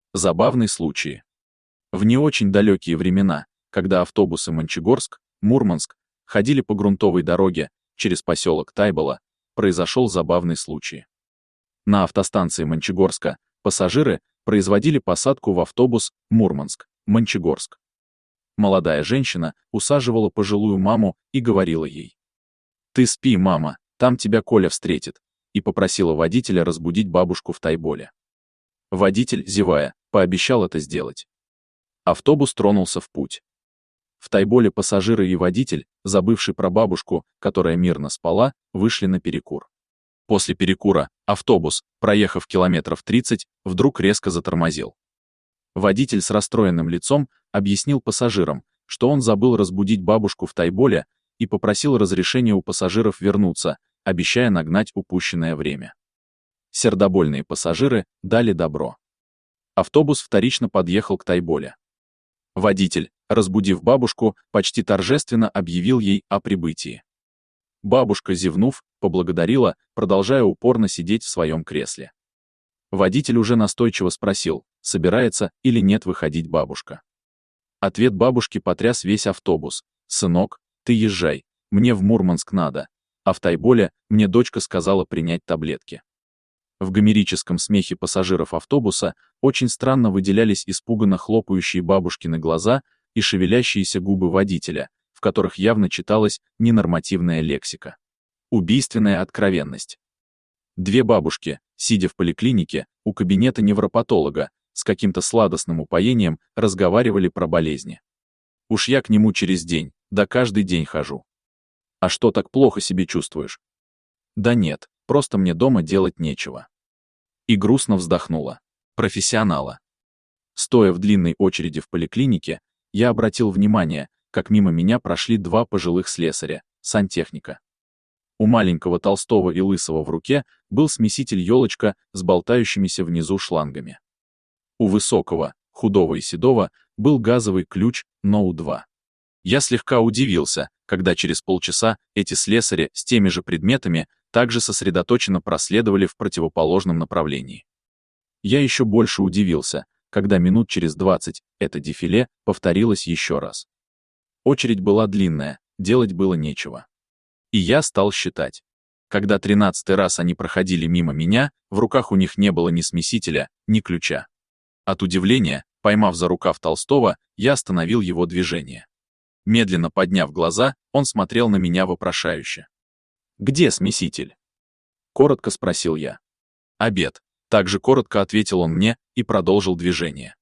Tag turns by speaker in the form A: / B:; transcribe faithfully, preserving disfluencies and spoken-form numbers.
A: Забавный случай. В не очень далекие времена, когда автобусы Мончегорск, Мурманск ходили по грунтовой дороге через поселок Тайбола, произошел забавный случай. На автостанции Мончегорска пассажиры производили посадку в автобус Мурманск, Мончегорск. Молодая женщина усаживала пожилую маму и говорила ей: «Ты спи, мама, там тебя Коля встретит», и попросила водителя разбудить бабушку в Тайболе. Водитель, зевая, пообещал это сделать. Автобус тронулся в путь. В Тайболе пассажиры и водитель, забывший про бабушку, которая мирно спала, вышли на перекур. После перекура автобус, проехав километров тридцать, вдруг резко затормозил. Водитель с расстроенным лицом объяснил пассажирам, что он забыл разбудить бабушку в Тайболе и попросил разрешения у пассажиров вернуться, обещая нагнать упущенное время. Сердобольные пассажиры дали добро. Автобус вторично подъехал к Тайболе. Водитель, разбудив бабушку, почти торжественно объявил ей о прибытии. Бабушка, зевнув, поблагодарила, продолжая упорно сидеть в своем кресле. Водитель уже настойчиво спросил, собирается или нет выходить бабушка. Ответ бабушки потряс весь автобус: «Сынок, ты езжай, мне в Мурманск надо, а в Тайболе мне дочка сказала принять таблетки». В гомерическом смехе пассажиров автобуса очень странно выделялись испуганно хлопающие бабушкины глаза и шевелящиеся губы водителя, в которых явно читалась ненормативная лексика. Убийственная откровенность. Две бабушки, сидя в поликлинике, у кабинета невропатолога, с каким-то сладостным упоением разговаривали про болезни. «Уж я к нему через день, да каждый день хожу». «А что, так плохо себе чувствуешь?» «Да нет, просто мне дома делать нечего». И грустно вздохнула. Профессионала. Стоя в длинной очереди в поликлинике, я обратил внимание, как мимо меня прошли два пожилых слесаря, сантехника. У маленького толстого и лысого в руке был смеситель елочка с болтающимися внизу шлангами. У высокого, худого и седого был газовый ключ ноу два. Я слегка удивился, когда через полчаса эти слесари с теми же предметами также сосредоточенно проследовали в противоположном направлении. Я еще больше удивился, когда минут через двадцать это дефиле повторилось еще раз. Очередь была длинная, делать было нечего. И я стал считать. Когда тринадцатый раз они проходили мимо меня, в руках у них не было ни смесителя, ни ключа. От удивления, поймав за рукав Толстого, я остановил его движение. Медленно подняв глаза, он смотрел на меня вопрошающе. «Где смеситель?» Коротко спросил я. «Обед». Также коротко ответил он мне и продолжил движение.